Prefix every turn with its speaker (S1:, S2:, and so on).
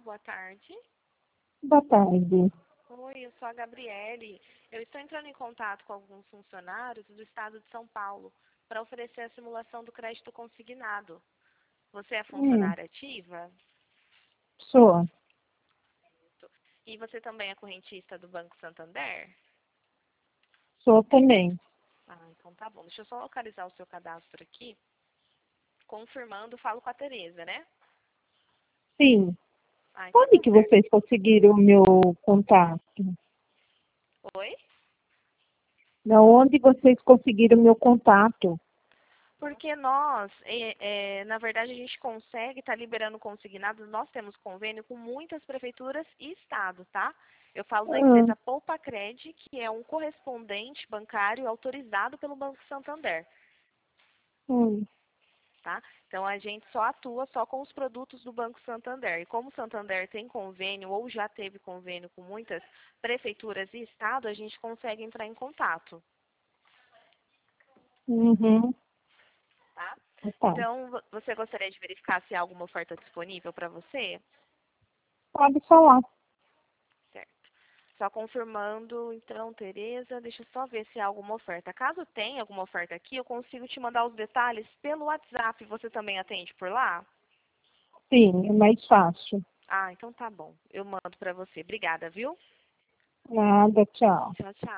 S1: boa tarde.
S2: Boa tarde.
S1: Oi, eu sou a Gabriele. Eu estou entrando em contato com alguns funcionários do estado de São Paulo para oferecer a simulação do crédito consignado. Você é funcionária ativa?
S2: Sou.
S1: E você também é correntista do Banco Santander?
S2: Sou também.
S1: Ah, então tá bom. Deixa eu só localizar o seu cadastro aqui. Confirmando, falo com a Tereza, né?
S2: Sim.
S1: Ah, então
S2: Onde
S1: tá
S2: que
S1: certo.
S2: vocês conseguiram o meu contato?
S1: Oi?
S2: Da onde vocês conseguiram o meu contato?
S1: Porque nós, na verdade, a gente consegue estar liberando consignado. Nós temos convênio com muitas prefeituras e estados, tá? Eu falo da
S2: Ah,
S1: empresa Poupacred, que é um correspondente bancário autorizado pelo Banco Santander,
S2: hum,
S1: tá? Então a gente só atua só com os produtos do Banco Santander. E como o Santander tem convênio ou já teve convênio com muitas prefeituras e estados, a gente consegue entrar em contato,
S2: uhum,
S1: tá?
S2: tá.
S1: Então, você gostaria de verificar se há alguma oferta disponível para você?
S2: Pode falar.
S1: Certo. Só confirmando, então, Tereza, deixa eu só ver se há alguma oferta. Caso tenha alguma oferta aqui, eu consigo te mandar os detalhes pelo WhatsApp. Você também atende por lá?
S2: Sim, é mais fácil.
S1: Ah, então tá bom. Eu mando para você. Obrigada, viu?
S2: Nada, tchau.
S1: Tchau, tchau.